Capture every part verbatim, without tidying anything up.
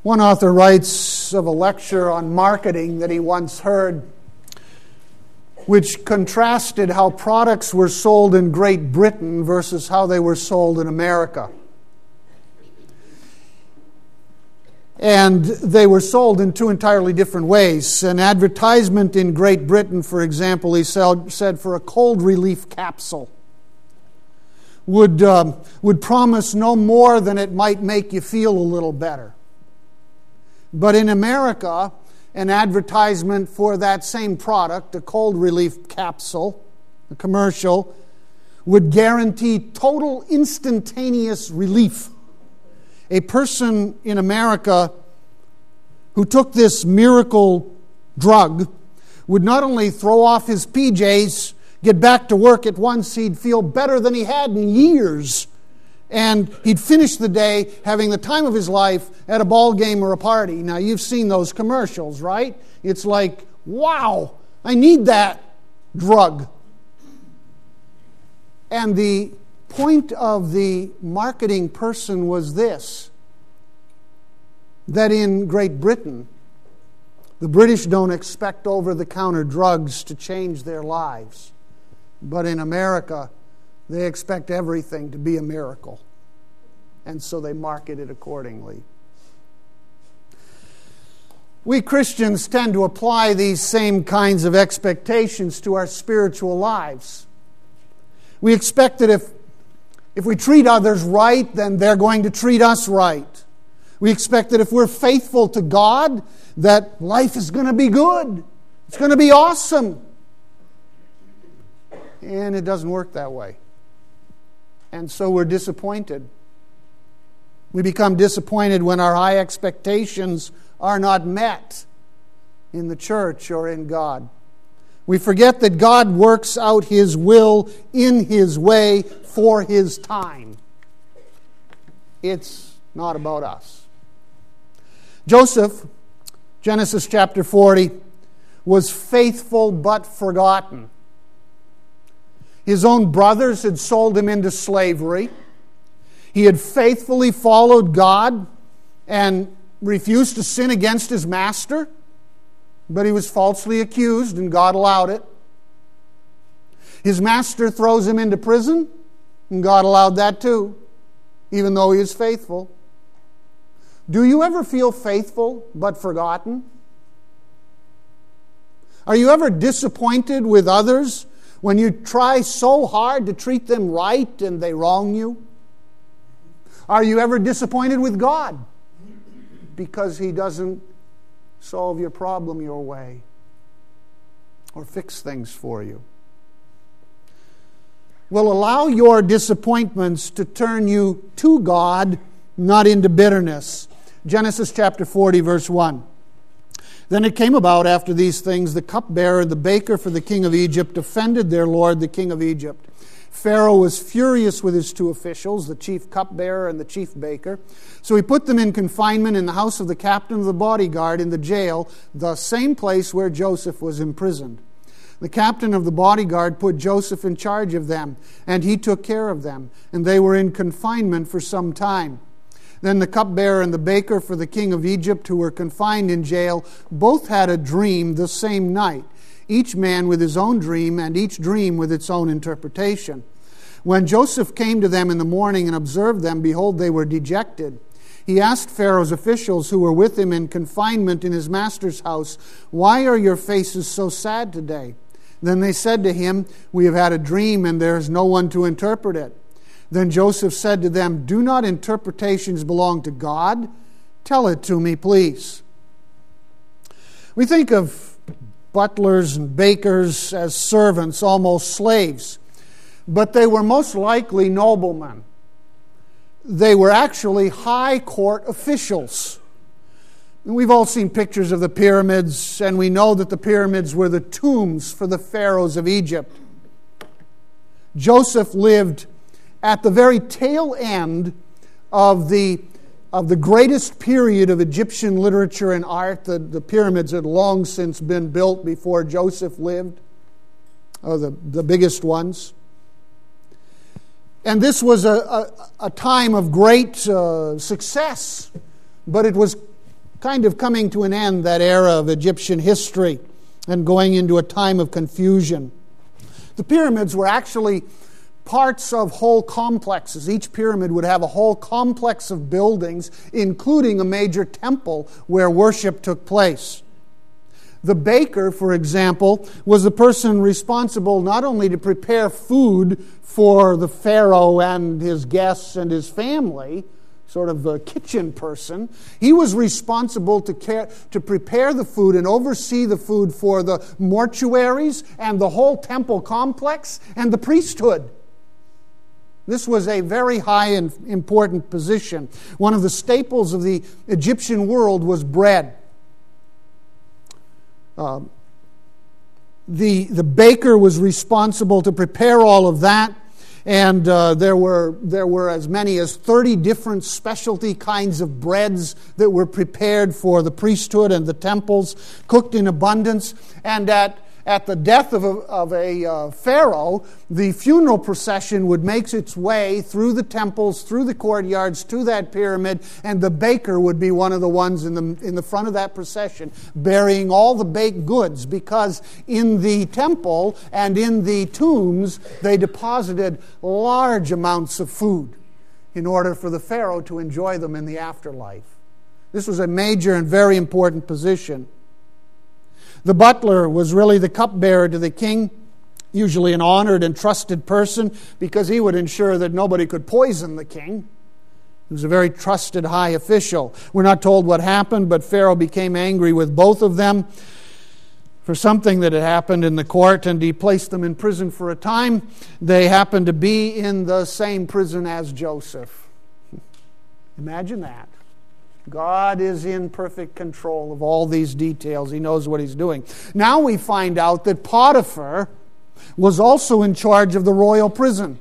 One author writes of a lecture on marketing that he once heard, which contrasted how products were sold in Great Britain versus how they were sold in America. And they were sold in two entirely different ways. An advertisement in Great Britain, for example, he said for a cold relief capsule would, um, would promise no more than it might make you feel a little better. But in America, an advertisement for that same product, a cold relief capsule, a commercial, would guarantee total instantaneous relief. A person in America who took this miracle drug would not only throw off his P Js, get back to work at once, he'd feel better than he had in years. And he'd finish the day having the time of his life at a ball game or a party. Now, you've seen those commercials, right? It's like, wow, I need that drug. And the point of the marketing person was this, that in Great Britain, the British don't expect over-the-counter drugs to change their lives. But in America, they expect everything to be a miracle. And so they market it accordingly. We Christians tend to apply these same kinds of expectations to our spiritual lives. We expect that if, if we treat others right, then they're going to treat us right. We expect that if we're faithful to God, that life is going to be good. It's going to be awesome. And it doesn't work that way. And so we're disappointed. We become disappointed when our high expectations are not met in the church or in God. We forget that God works out His will in His way for His time. It's not about us. Joseph, Genesis chapter forty, was faithful but forgotten. His own brothers had sold him into slavery. He had faithfully followed God and refused to sin against his master, but he was falsely accused and God allowed it. His master throws him into prison and God allowed that too, even though he is faithful. Do you ever feel faithful but forgotten? Are you ever disappointed with others when you try so hard to treat them right and they wrong you? Are you ever disappointed with God because He doesn't solve your problem your way or fix things for you? Well, allow your disappointments to turn you to God, not into bitterness. Genesis chapter forty, verse one. Then it came about after these things, the cupbearer and the baker for the king of Egypt offended their lord, the king of Egypt. Pharaoh was furious with his two officials, the chief cupbearer and the chief baker. So he put them in confinement in the house of the captain of the bodyguard in the jail, the same place where Joseph was imprisoned. The captain of the bodyguard put Joseph in charge of them, and he took care of them, and they were in confinement for some time. Then the cupbearer and the baker for the king of Egypt, who were confined in jail, both had a dream the same night, each man with his own dream, and each dream with its own interpretation. When Joseph came to them in the morning and observed them, behold, they were dejected. He asked Pharaoh's officials who were with him in confinement in his master's house, "Why are your faces so sad today?" Then they said to him, "We have had a dream, and there is no one to interpret it." Then Joseph said to them, "Do not interpretations belong to God? Tell it to me, please." We think of butlers and bakers as servants, almost slaves, but they were most likely noblemen. They were actually high court officials. We've all seen pictures of the pyramids, and we know that the pyramids were the tombs for the pharaohs of Egypt. Joseph lived at the very tail end of the, of the greatest period of Egyptian literature and art. The, the pyramids had long since been built before Joseph lived, or the, the biggest ones. And this was a, a, a time of great uh, success, but it was kind of coming to an end, that era of Egyptian history, and going into a time of confusion. The pyramids were actually parts of whole complexes. Each pyramid would have a whole complex of buildings, including a major temple where worship took place. The baker, for example, was the person responsible not only to prepare food for the pharaoh and his guests and his family, sort of a kitchen person. He was responsible to care, to prepare the food and oversee the food for the mortuaries and the whole temple complex and the priesthood. This was a very high and important position. One of the staples of the Egyptian world was bread. Uh, the, the baker was responsible to prepare all of that. And uh, there were there were as many as thirty different specialty kinds of breads that were prepared for the priesthood and the temples, cooked in abundance. And at at the death of a, of a uh, pharaoh, the funeral procession would make its way through the temples, through the courtyards, to that pyramid, and the baker would be one of the ones in the in the front of that procession, burying all the baked goods, because in the temple and in the tombs they deposited large amounts of food in order for the pharaoh to enjoy them in the afterlife. This was a major and very important position. The butler was really the cupbearer to the king, usually an honored and trusted person, because he would ensure that nobody could poison the king. He was a very trusted high official. We're not told what happened, but Pharaoh became angry with both of them for something that had happened in the court, and he placed them in prison for a time. They happened to be in the same prison as Joseph. Imagine that. God is in perfect control of all these details. He knows what He's doing. Now we find out that Potiphar was also in charge of the royal prison.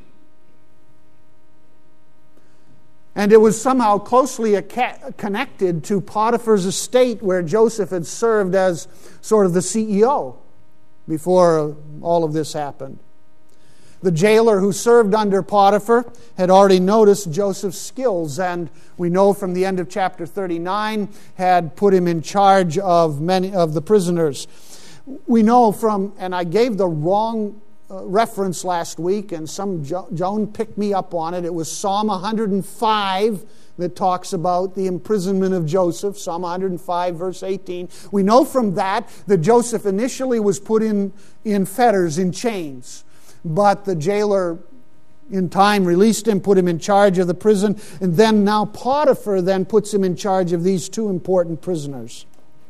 And it was somehow closely connected to Potiphar's estate, where Joseph had served as sort of the C E O before all of this happened. The jailer who served under Potiphar had already noticed Joseph's skills, and we know from the end of chapter thirty-nine had put him in charge of many of the prisoners. We know from, and I gave the wrong uh, reference last week, and some jo- Joan picked me up on it. It was Psalm one hundred five that talks about the imprisonment of Joseph, Psalm one hundred five, verse eighteen. We know from that that Joseph initially was put in, in fetters, in chains. But the jailer in time released him, put him in charge of the prison, and then now Potiphar then puts him in charge of these two important prisoners.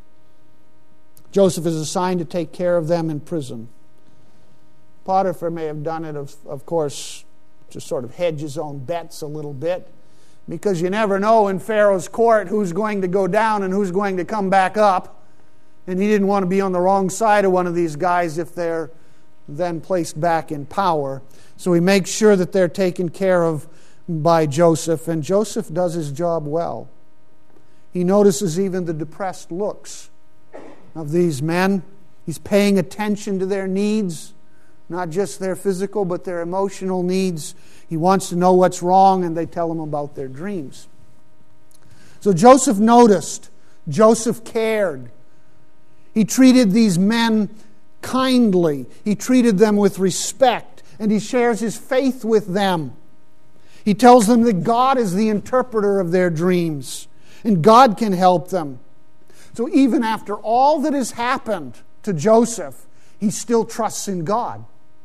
Joseph is assigned to take care of them in prison. Potiphar may have done it, of, of course, to sort of hedge his own bets a little bit, because you never know in Pharaoh's court who's going to go down and who's going to come back up. And he didn't want to be on the wrong side of one of these guys if they're then placed back in power. So he makes sure that they're taken care of by Joseph, and Joseph does his job well. He notices even the depressed looks of these men. He's paying attention to their needs, not just their physical, but their emotional needs. He wants to know what's wrong, and they tell him about their dreams. So Joseph noticed. Joseph cared. He treated these men kindly. He treated them with respect, and he shares his faith with them. He tells them that God is the interpreter of their dreams, and God can help them. So even after all that has happened to Joseph, he still trusts in God.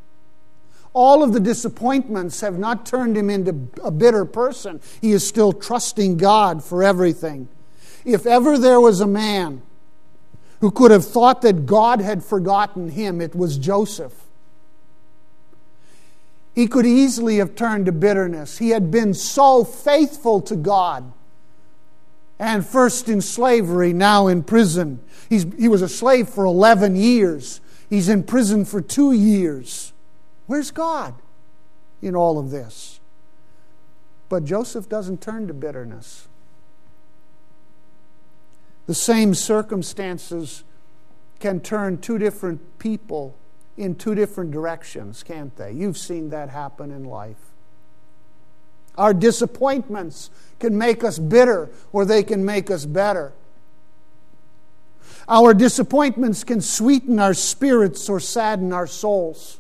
All of the disappointments have not turned him into a bitter person. He is still trusting God for everything. If ever there was a man who could have thought that God had forgotten him, it was Joseph. He could easily have turned to bitterness. He had been so faithful to God. And first in slavery, now in prison. He's, he was a slave for eleven years. He's in prison for two years. Where's God in all of this? But Joseph doesn't turn to bitterness. The same circumstances can turn two different people in two different directions, can't they? You've seen that happen in life. Our disappointments can make us bitter, or they can make us better. Our disappointments can sweeten our spirits or sadden our souls.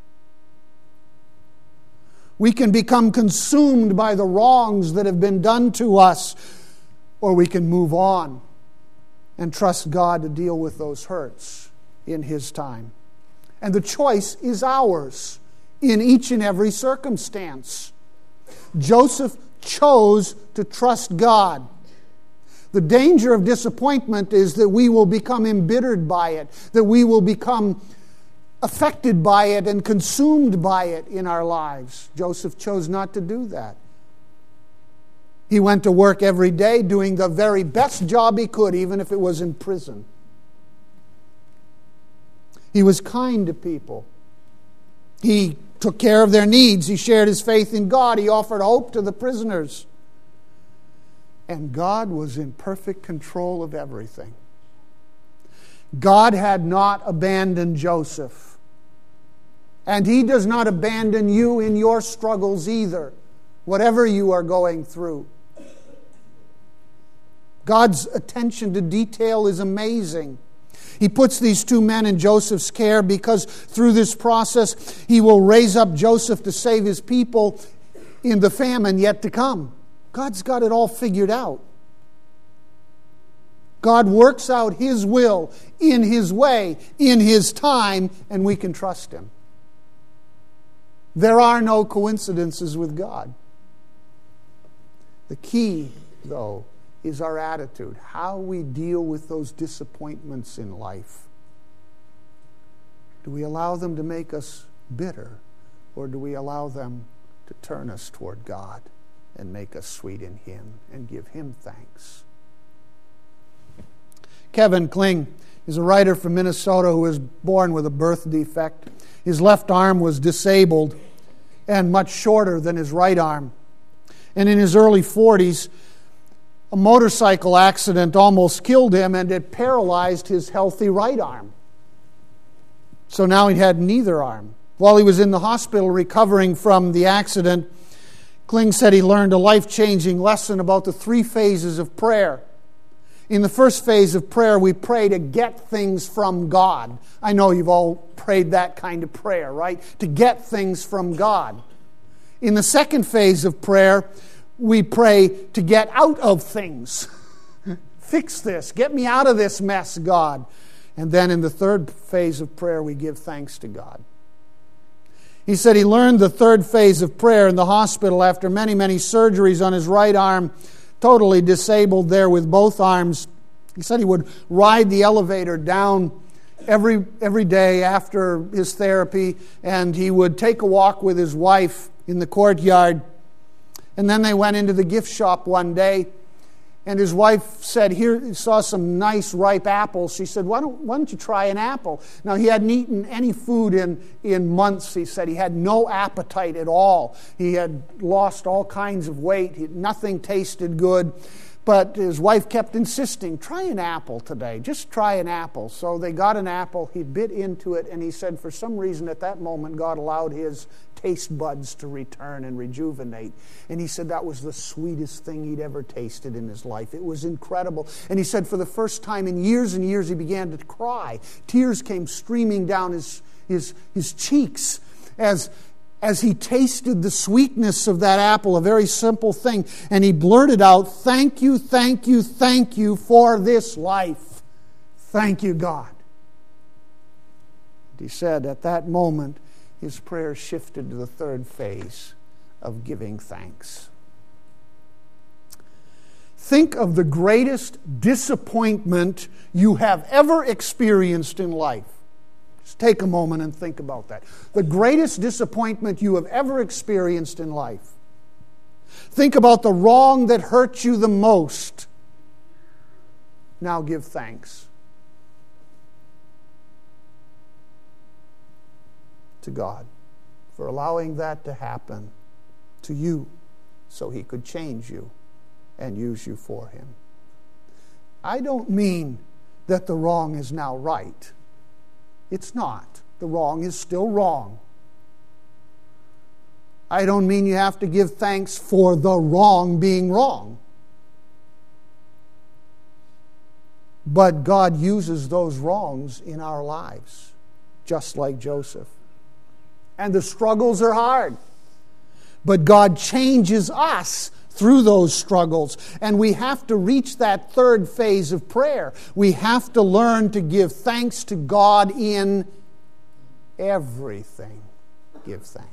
We can become consumed by the wrongs that have been done to us, or we can move on and trust God to deal with those hurts in His time. And the choice is ours in each and every circumstance. Joseph chose to trust God. The danger of disappointment is that we will become embittered by it, that we will become affected by it and consumed by it in our lives. Joseph chose not to do that. He went to work every day doing the very best job he could, even if it was in prison. He was kind to people. He took care of their needs. He shared his faith in God. He offered hope to the prisoners. And God was in perfect control of everything. God had not abandoned Joseph. And He does not abandon you in your struggles either, whatever you are going through. God's attention to detail is amazing. He puts these two men in Joseph's care because through this process He will raise up Joseph to save His people in the famine yet to come. God's got it all figured out. God works out His will in His way, in His time, and we can trust Him. There are no coincidences with God. The key, though, is our attitude, how we deal with those disappointments in life. Do we allow them to make us bitter, or do we allow them to turn us toward God and make us sweet in Him and give Him thanks? Kevin Kling is a writer from Minnesota who was born with a birth defect. His left arm was disabled and much shorter than his right arm. And in his early forties, a motorcycle accident almost killed him, and it paralyzed his healthy right arm. So now he had neither arm. While he was in the hospital recovering from the accident, Kling said he learned a life-changing lesson about the three phases of prayer. In the first phase of prayer, we pray to get things from God. I know you've all prayed that kind of prayer, right? To get things from God. In the second phase of prayer, we pray to get out of things. Fix this. Get me out of this mess, God. And then in the third phase of prayer, we give thanks to God. He said he learned the third phase of prayer in the hospital after many, many surgeries on his right arm, totally disabled there with both arms. He said he would ride the elevator down every every day after his therapy, and he would take a walk with his wife in the courtyard. And then they went into the gift shop one day, and his wife said, here, he saw some nice ripe apples. She said, why don't, why don't you try an apple? Now, he hadn't eaten any food in, in months, he said. He had no appetite at all. He had lost all kinds of weight. He, nothing tasted good. But his wife kept insisting, try an apple today. Just try an apple. So they got an apple. He bit into it, and he said for some reason at that moment God allowed his taste buds to return and rejuvenate. And he said that was the sweetest thing he'd ever tasted in his life. It was incredible. And he said for the first time in years and years he began to cry. Tears came streaming down his, his, his cheeks as As he tasted the sweetness of that apple, a very simple thing, and he blurted out, thank you, thank you, thank you for this life. Thank you, God. And he said at that moment, his prayer shifted to the third phase of giving thanks. Think of the greatest disappointment you have ever experienced in life. Just take a moment and think about that. The greatest disappointment you have ever experienced in life. Think about the wrong that hurt you the most. Now give thanks to God for allowing that to happen to you so He could change you and use you for Him. I don't mean that the wrong is now right. It's not. The wrong is still wrong. I don't mean you have to give thanks for the wrong being wrong. But God uses those wrongs in our lives, just like Joseph. And the struggles are hard. But God changes us through those struggles. And we have to reach that third phase of prayer. We have to learn to give thanks to God in everything. Give thanks.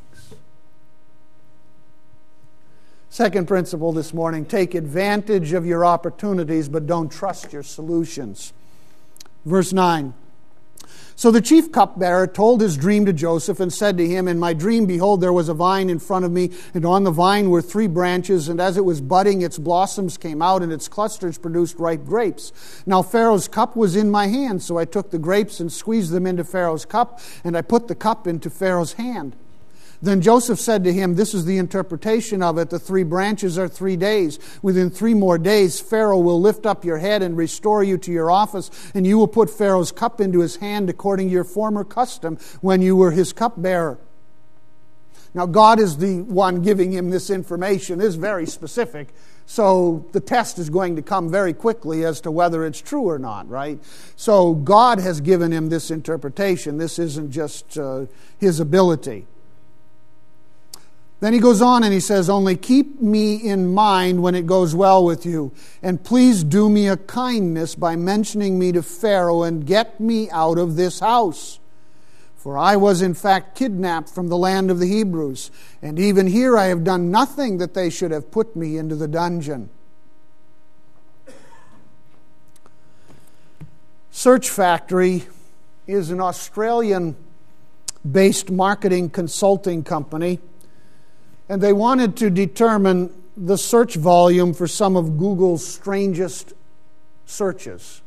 Second principle this morning, take advantage of your opportunities, but don't trust your solutions. Verse nine. So the chief cupbearer told his dream to Joseph and said to him, in my dream, behold, there was a vine in front of me, and on the vine were three branches, and as it was budding, its blossoms came out, and its clusters produced ripe grapes. Now Pharaoh's cup was in my hand, so I took the grapes and squeezed them into Pharaoh's cup, and I put the cup into Pharaoh's hand. Then Joseph said to him, this is the interpretation of it. The three branches are three days. Within three more days, Pharaoh will lift up your head and restore you to your office, and you will put Pharaoh's cup into his hand according to your former custom when you were his cupbearer. Now, God is the one giving him this information. It is very specific. So the test is going to come very quickly as to whether it's true or not, right? So God has given him this interpretation. This isn't just uh, his ability. Then he goes on and he says, only keep me in mind when it goes well with you. And please do me a kindness by mentioning me to Pharaoh and get me out of this house. For I was in fact kidnapped from the land of the Hebrews. And even here I have done nothing that they should have put me into the dungeon. Search Factory is an Australian-based marketing consulting company. And they wanted to determine the search volume for some of Google's strangest searches.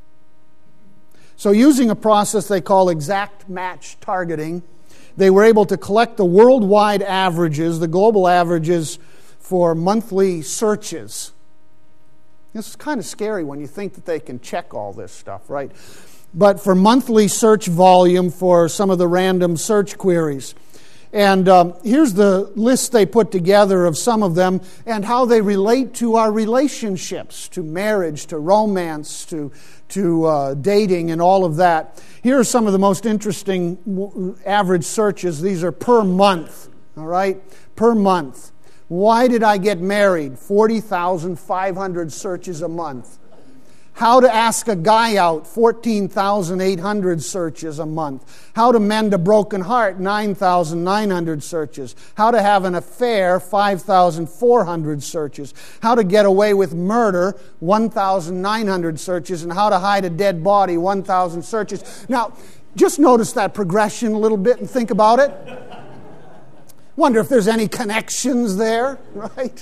So using a process they call exact match targeting, they were able to collect the worldwide averages, the global averages for monthly searches. This is kind of scary when you think that they can check all this stuff, right? But for monthly search volume for some of the random search queries. And um, here's the list they put together of some of them and how they relate to our relationships, to marriage, to romance, to, to uh, dating and all of that. Here are some of the most interesting average searches. These are per month, all right? Per month. Why did I get married? forty thousand five hundred searches a month. How to ask a guy out, fourteen thousand eight hundred searches a month. How to mend a broken heart, nine thousand nine hundred searches. How to have an affair, five thousand four hundred searches. How to get away with murder, one thousand nine hundred searches. And how to hide a dead body, one thousand searches. Now, just notice that progression a little bit and think about it. Wonder if there's any connections there, right?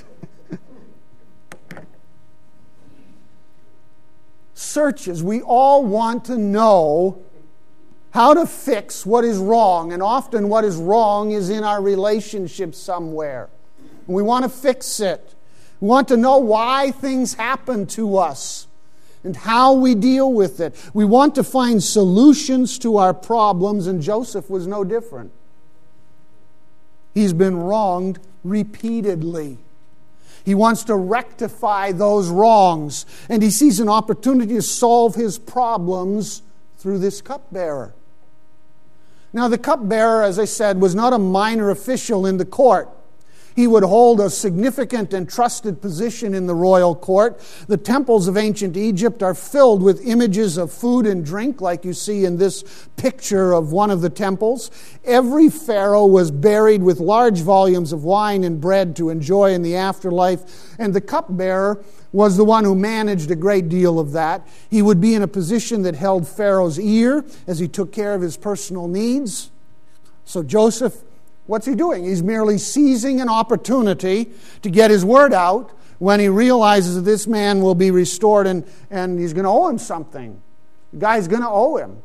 Searches. We all want to know how to fix what is wrong. And often what is wrong is in our relationship somewhere. And we want to fix it. We want to know why things happen to us and how we deal with it. We want to find solutions to our problems, and Joseph was no different. He's been wronged repeatedly. He wants to rectify those wrongs, and he sees an opportunity to solve his problems through this cupbearer. Now, the cupbearer, as I said, was not a minor official in the court. He would hold a significant and trusted position in the royal court. The temples of ancient Egypt are filled with images of food and drink, like you see in this picture of one of the temples. Every pharaoh was buried with large volumes of wine and bread to enjoy in the afterlife, and the cupbearer was the one who managed a great deal of that. He would be in a position that held Pharaoh's ear as he took care of his personal needs. So Joseph, what's he doing? He's merely seizing an opportunity to get his word out when he realizes that this man will be restored and, and he's going to owe him something. The guy's going to owe him.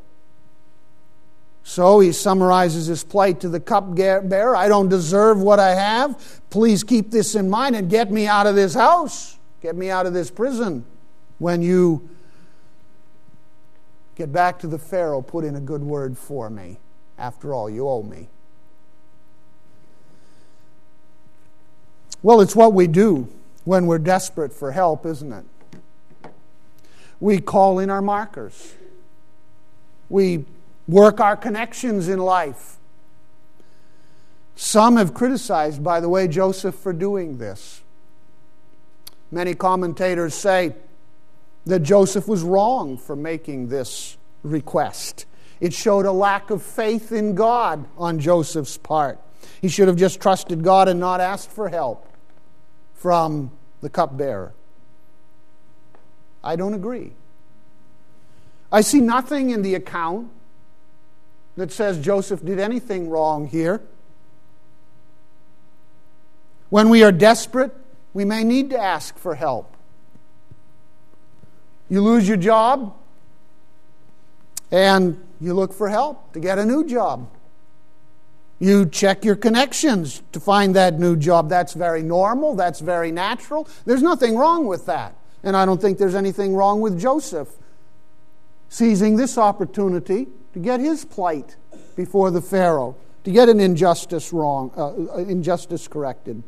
So he summarizes his plight to the cupbearer. I don't deserve what I have. Please keep this in mind and get me out of this house. Get me out of this prison. When you get back to the Pharaoh, put in a good word for me. After all, you owe me. Well, it's what we do when we're desperate for help, isn't it? We call in our markers. We work our connections in life. Some have criticized, by the way, Joseph for doing this. Many commentators say that Joseph was wrong for making this request. It showed a lack of faith in God on Joseph's part. He should have just trusted God and not asked for help from the cupbearer. I don't agree. I see nothing in the account that says Joseph did anything wrong here. When we are desperate, we may need to ask for help. You lose your job, and you look for help to get a new job. You check your connections to find that new job. That's very normal. That's very natural. There's nothing wrong with that. And I don't think there's anything wrong with Joseph seizing this opportunity to get his plight before the Pharaoh, to get an injustice wrong, uh, injustice corrected.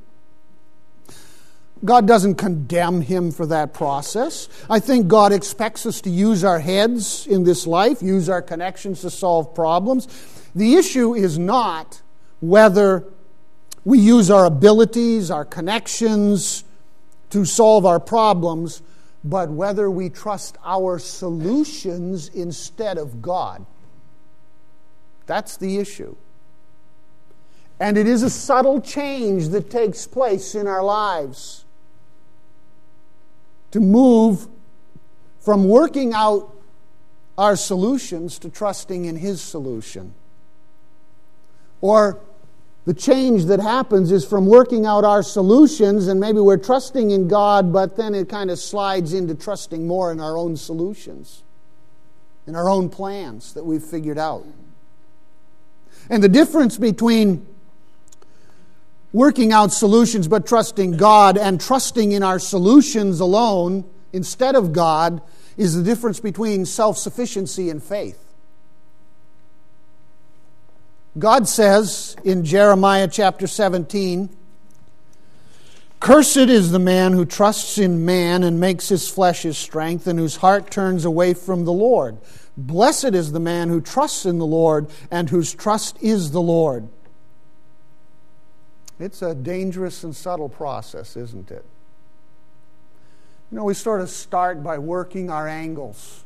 God doesn't condemn him for that process. I think God expects us to use our heads in this life, use our connections to solve problems. The issue is not whether we use our abilities, our connections to solve our problems, but whether we trust our solutions instead of God. That's the issue. And it is a subtle change that takes place in our lives to move from working out our solutions to trusting in His solution. Or the change that happens is from working out our solutions, and maybe we're trusting in God, but then it kind of slides into trusting more in our own solutions, in our own plans that we've figured out. And the difference between working out solutions but trusting God and trusting in our solutions alone instead of God is the difference between self-sufficiency and faith. God says in Jeremiah chapter seventeen, "Cursed is the man who trusts in man and makes his flesh his strength, and whose heart turns away from the Lord. Blessed is the man who trusts in the Lord and whose trust is the Lord." It's a dangerous and subtle process, isn't it? You know, we sort of start by working our angles,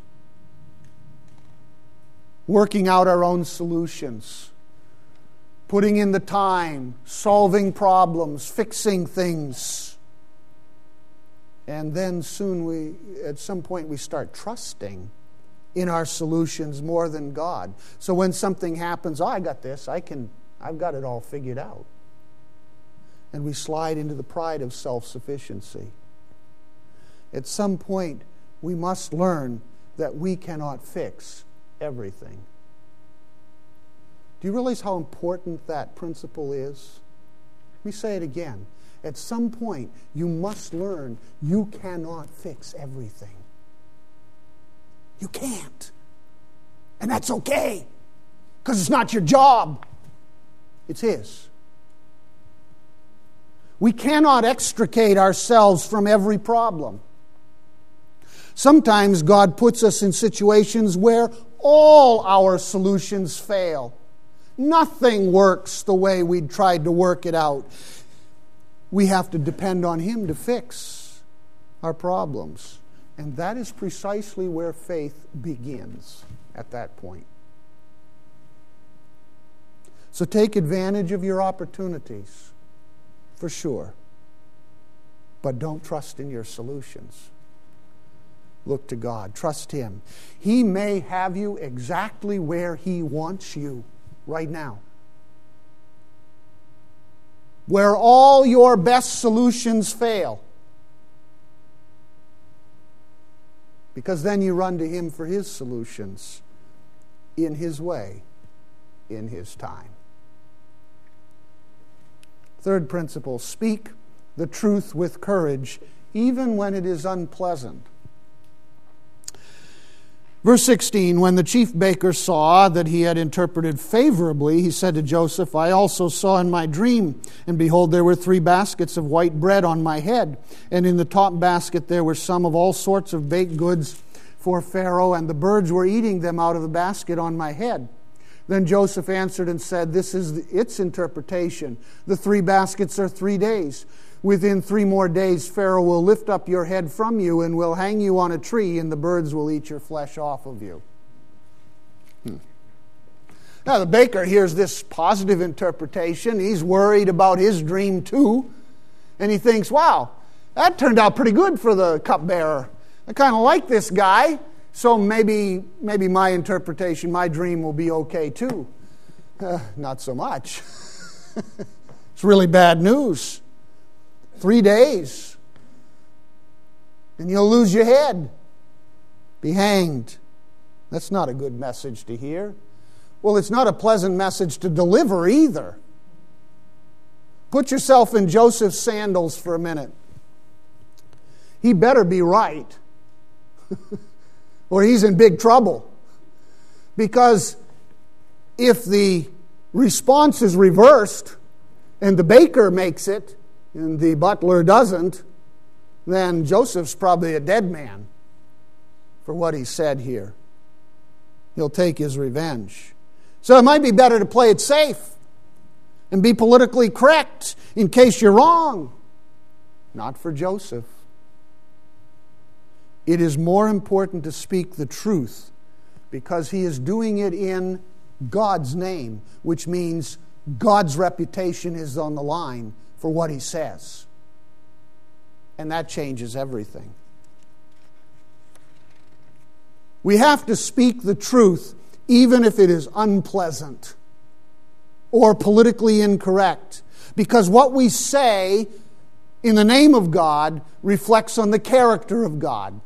working out our own solutions, putting in the time, solving problems, fixing things. And then soon we, at some point, we start trusting in our solutions more than God. So when something happens, oh, I got this, I can, I've got it all figured out. And we slide into the pride of self-sufficiency. At some point, we must learn that we cannot fix everything. Do you realize how important that principle is? Let me say it again. At some point, you must learn you cannot fix everything. You can't. And that's okay, because it's not your job. It's His. We cannot extricate ourselves from every problem. Sometimes God puts us in situations where all our solutions fail. Nothing works the way we'd tried to work it out. We have to depend on Him to fix our problems. And that is precisely where faith begins at that point. So take advantage of your opportunities, for sure. But don't trust in your solutions. Look to God. Trust Him. He may have you exactly where He wants you right now. Where all your best solutions fail. Because then you run to Him for His solutions in His way, in His time. Third principle, speak the truth with courage, even when it is unpleasant. Verse sixteen, when the chief baker saw that he had interpreted favorably, he said to Joseph, "I also saw in my dream, and behold, there were three baskets of white bread on my head, and in the top basket there were some of all sorts of baked goods before Pharaoh, and the birds were eating them out of the basket on my head. Then Joseph answered and said, this is its interpretation. The three baskets are three days. Within three more days, Pharaoh will lift up your head from you and will hang you on a tree, and the birds will eat your flesh off of you. Hmm. Now, the baker hears this positive interpretation. He's worried about his dream too. And he thinks, wow, that turned out pretty good for the cupbearer. I kind of like this guy. So maybe, maybe my interpretation, my dream will be okay too. Uh, not so much. It's really bad news. Three days. And you'll lose your head. Be hanged. That's not a good message to hear. Well, it's not a pleasant message to deliver either. Put yourself in Joseph's sandals for a minute. He better be right. Or he's in big trouble. Because if the response is reversed and the baker makes it and the butler doesn't, then Joseph's probably a dead man for what he said here. He'll take his revenge. So it might be better to play it safe and be politically correct in case you're wrong. Not for Joseph. It is more important to speak the truth because he is doing it in God's name, which means God's reputation is on the line for what he says. And that changes everything. We have to speak the truth even if it is unpleasant or politically incorrect, because what we say in the name of God reflects on the character of God.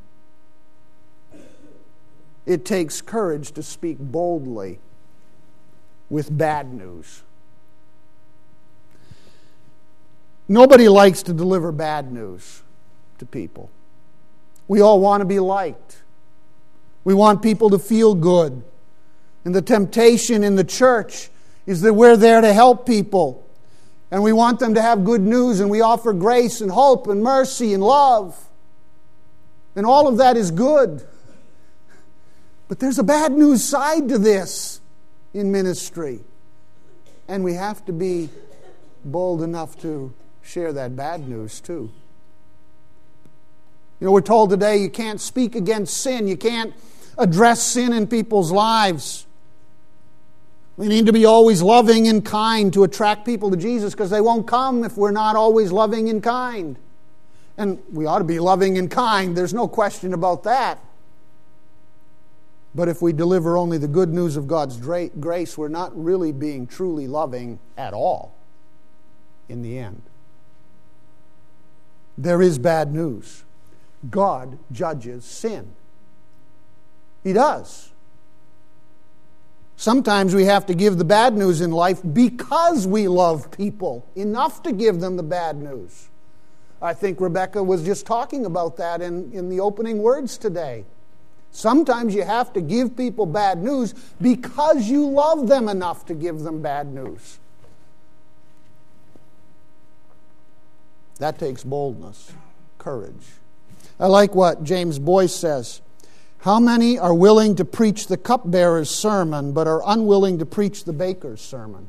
It takes courage to speak boldly with bad news. Nobody likes to deliver bad news to people. We all want to be liked. We want people to feel good. And the temptation in the church is that we're there to help people. And we want them to have good news, and we offer grace and hope and mercy and love. And all of that is good. But there's a bad news side to this in ministry. And we have to be bold enough to share that bad news too. You know, we're told today you can't speak against sin. You can't address sin in people's lives. We need to be always loving and kind to attract people to Jesus, because they won't come if we're not always loving and kind. And we ought to be loving and kind. There's no question about that. But if we deliver only the good news of God's grace, we're not really being truly loving at all in the end. There is bad news. God judges sin. He does. Sometimes we have to give the bad news in life because we love people enough to give them the bad news. I think Rebecca was just talking about that in, in the opening words today. Sometimes you have to give people bad news because you love them enough to give them bad news. That takes boldness, courage. I like what James Boyce says. How many are willing to preach the cupbearer's sermon but are unwilling to preach the baker's sermon?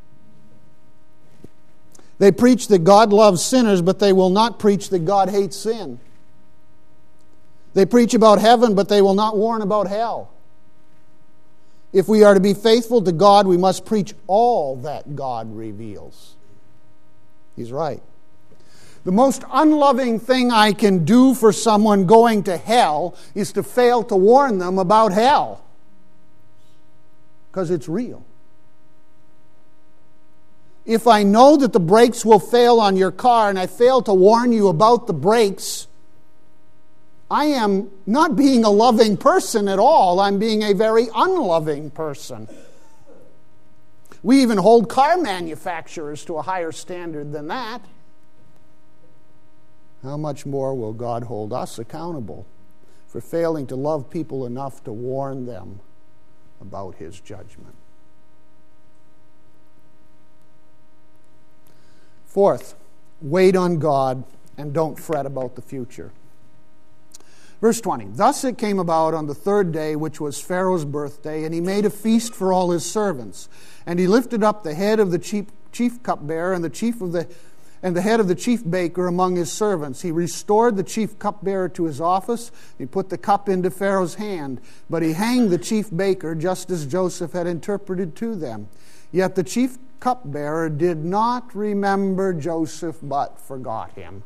They preach that God loves sinners, but they will not preach that God hates sin. They preach about heaven, but they will not warn about hell. If we are to be faithful to God, we must preach all that God reveals. He's right. The most unloving thing I can do for someone going to hell is to fail to warn them about hell. Because it's real. If I know that the brakes will fail on your car and I fail to warn you about the brakes, I am not being a loving person at all. I'm being a very unloving person. We even hold car manufacturers to a higher standard than that. How much more will God hold us accountable for failing to love people enough to warn them about His judgment? Fourth, wait on God and don't fret about the future. Verse twenty, thus it came about on the third day, which was Pharaoh's birthday, and he made a feast for all his servants. And he lifted up the head of the chief, chief cupbearer and the chief of the and the head of the chief baker among his servants. He restored the chief cupbearer to his office. He put the cup into Pharaoh's hand, but he hanged the chief baker just as Joseph had interpreted to them. Yet the chief cupbearer did not remember Joseph, but forgot him.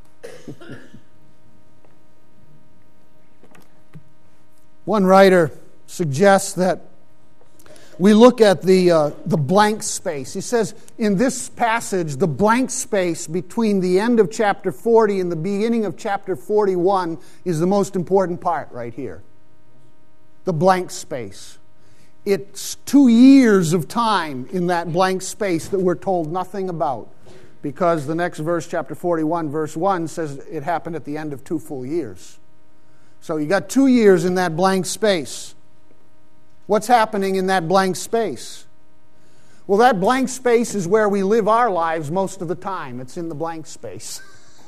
One writer suggests that we look at the uh, the blank space. He says in this passage, the blank space between the end of chapter forty and the beginning of chapter forty-one is the most important part right here. The blank space. It's two years of time in that blank space that we're told nothing about, because the next verse, chapter forty-one, verse one, says it happened at the end of two full years. So you got two years in that blank space. What's happening in that blank space? Well, that blank space is where we live our lives most of the time. It's in the blank space.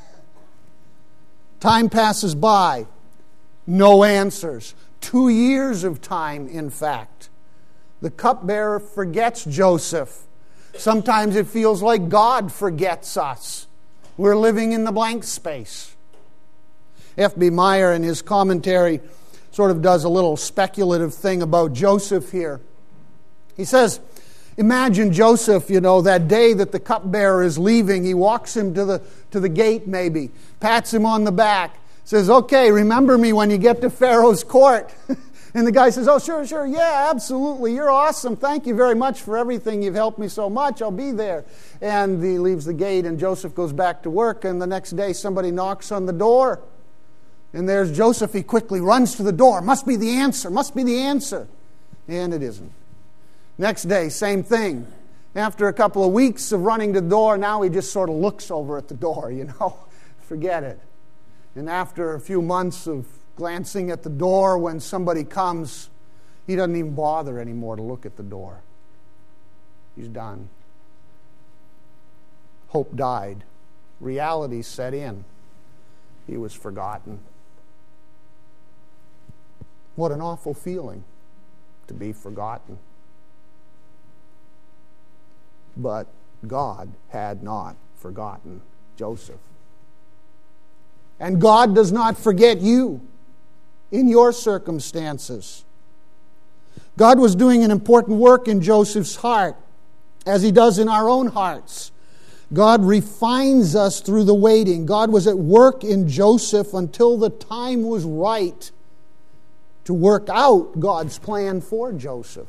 Time passes by. No answers. Two years of time, in fact. The cupbearer forgets Joseph. Sometimes it feels like God forgets us. We're living in the blank space. F B Meyer, in his commentary, sort of does a little speculative thing about Joseph here. He says, imagine Joseph, you know, that day that the cupbearer is leaving, he walks him to the to the gate maybe, pats him on the back, says, okay, remember me when you get to Pharaoh's court. And the guy says, oh, sure, sure, yeah, absolutely, you're awesome. Thank you very much for everything. You've helped me so much. I'll be there. And he leaves the gate, and Joseph goes back to work, and the next day somebody knocks on the door. And there's Joseph. He quickly runs to the door. Must be the answer. Must be the answer. And it isn't. Next day, same thing. After a couple of weeks of running to the door, now he just sort of looks over at the door, you know. Forget it. And after a few months of glancing at the door when somebody comes, he doesn't even bother anymore to look at the door. He's done. Hope died. Reality set in. He was forgotten. What an awful feeling to be forgotten. But God had not forgotten Joseph. And God does not forget you in your circumstances. God was doing an important work in Joseph's heart, as He does in our own hearts. God refines us through the waiting. God was at work in Joseph until the time was right to work out God's plan for Joseph.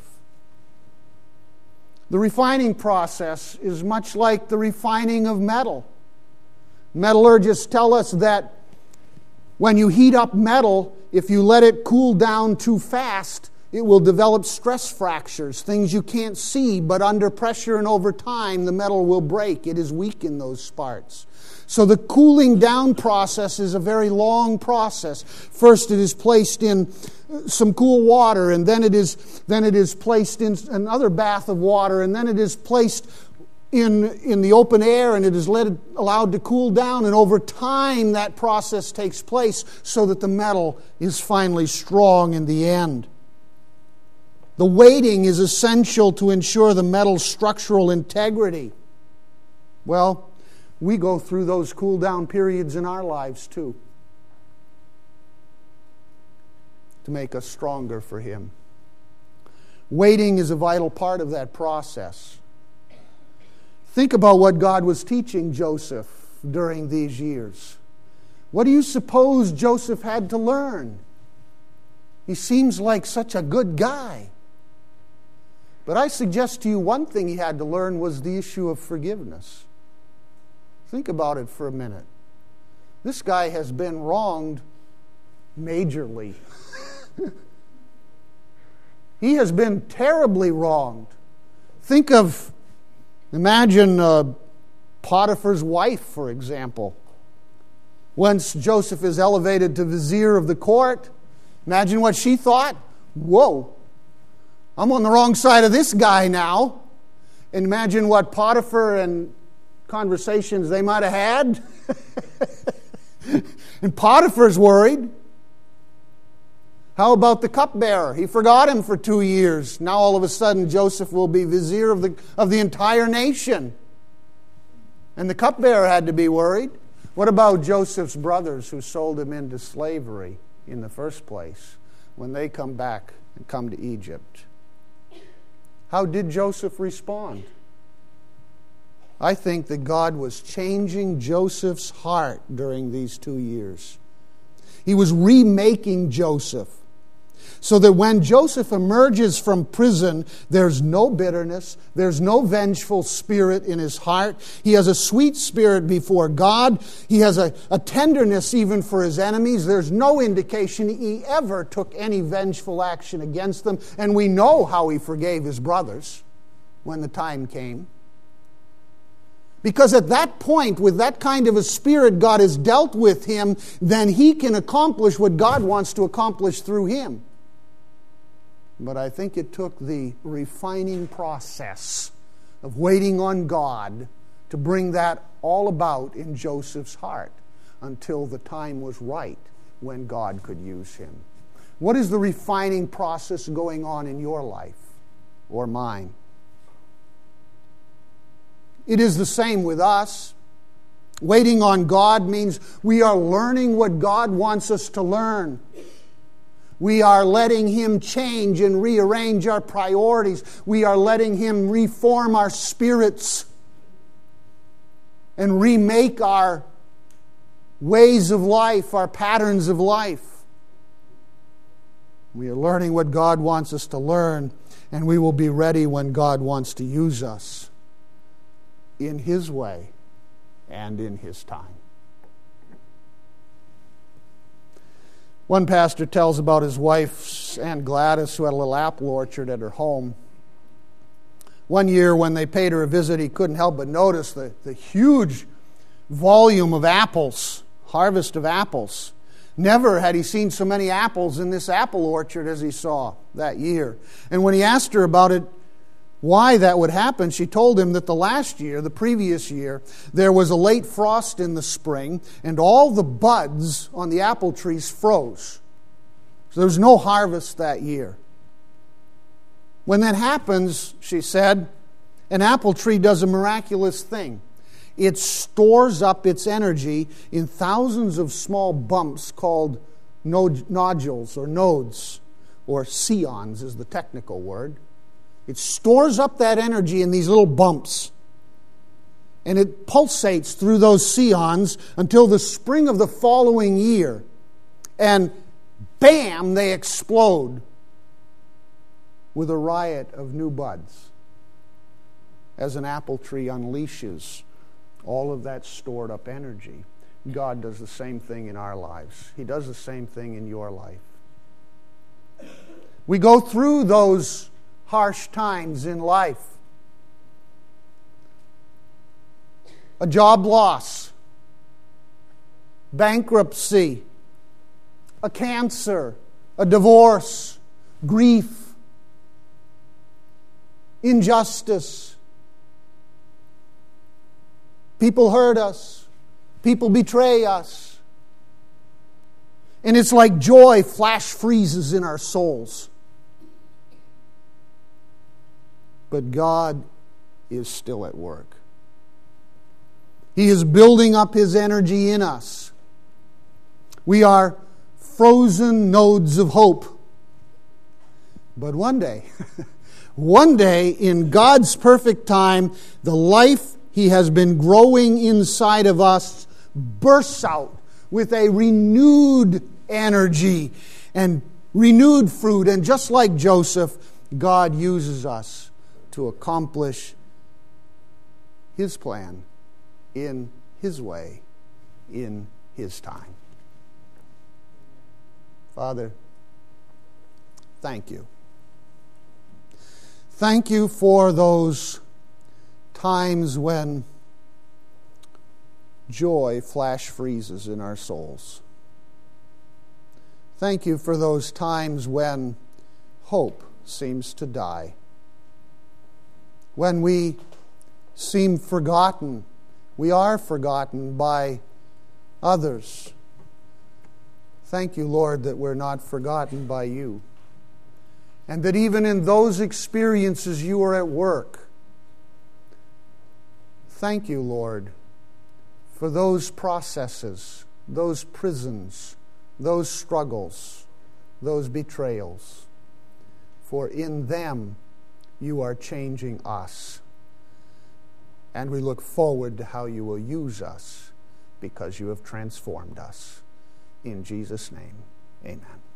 The refining process is much like the refining of metal. Metallurgists tell us that when you heat up metal, if you let it cool down too fast, it will develop stress fractures, things you can't see, but under pressure and over time, the metal will break. It is weak in those parts. So the cooling down process is a very long process. First, it is placed in some cool water, and then it is then it is placed in another bath of water, and then it is placed in in the open air, and it is let allowed to cool down. And over time, that process takes place so that the metal is finally strong in the end. The waiting is essential to ensure the metal's structural integrity. Well, we go through those cool down periods in our lives too, to make us stronger for Him. Waiting is a vital part of that process. Think about what God was teaching Joseph during these years. What do you suppose Joseph had to learn? He seems like such a good guy. But I suggest to you one thing he had to learn was the issue of forgiveness. Think about it for a minute. This guy has been wronged majorly. He has been terribly wronged. Think of, imagine uh, Potiphar's wife, for example. Once Joseph is elevated to vizier of the court, imagine what she thought. Whoa, I'm on the wrong side of this guy now. And imagine what Potiphar and conversations they might have had. And Potiphar's worried. How about the cupbearer? He forgot him for two years. Now all of a sudden Joseph will be vizier of the, of the entire nation. And the cupbearer had to be worried. What about Joseph's brothers who sold him into slavery in the first place when they come back and come to Egypt? How did Joseph respond? I think that God was changing Joseph's heart during these two years. He was remaking Joseph so that when Joseph emerges from prison, there's no bitterness, there's no vengeful spirit in his heart. He has a sweet spirit before God. He has a, a tenderness even for his enemies. There's no indication he ever took any vengeful action against them. And we know how he forgave his brothers when the time came. Because at that point, with that kind of a spirit, God has dealt with him, then he can accomplish what God wants to accomplish through him. But I think it took the refining process of waiting on God to bring that all about in Joseph's heart until the time was right when God could use him. What is the refining process going on in your life or mine? It is the same with us. Waiting on God means we are learning what God wants us to learn. We are letting Him change and rearrange our priorities. We are letting Him reform our spirits and remake our ways of life, our patterns of life. We are learning what God wants us to learn, and we will be ready when God wants to use us in His way and in His time. One pastor tells about his wife, Aunt Gladys, who had a little apple orchard at her home. One year when they paid her a visit, he couldn't help but notice the, the huge volume of apples, harvest of apples. Never had he seen so many apples in this apple orchard as he saw that year. And when he asked her about it, why that would happen, she told him that the last year, the previous year, there was a late frost in the spring, and all the buds on the apple trees froze. So there was no harvest that year. When that happens, she said, an apple tree does a miraculous thing. It stores up its energy in thousands of small bumps called nodules or nodes, or scions is the technical word. It stores up that energy in these little bumps. And it pulsates through those scions until the spring of the following year. And bam, they explode with a riot of new buds as an apple tree unleashes all of that stored up energy. God does the same thing in our lives. He does the same thing in your life. We go through those harsh times in life. A job loss, bankruptcy, a cancer, a divorce, grief, injustice. People hurt us. People betray us. And it's like joy flash freezes in our souls. But God is still at work. He is building up His energy in us. We are frozen nodes of hope. But one day, one day, in God's perfect time, the life He has been growing inside of us bursts out with a renewed energy and renewed fruit. And just like Joseph, God uses us to accomplish His plan in His way, in His time. Father, thank you. Thank you for those times when joy flash freezes in our souls. Thank you for those times when hope seems to die. When we seem forgotten, we are forgotten by others. Thank you, Lord, that we're not forgotten by you. And that even in those experiences you are at work. Thank you, Lord, for those processes, those prisons, those struggles, those betrayals. For in them you are changing us. And we look forward to how you will use us because you have transformed us. In Jesus' name, amen.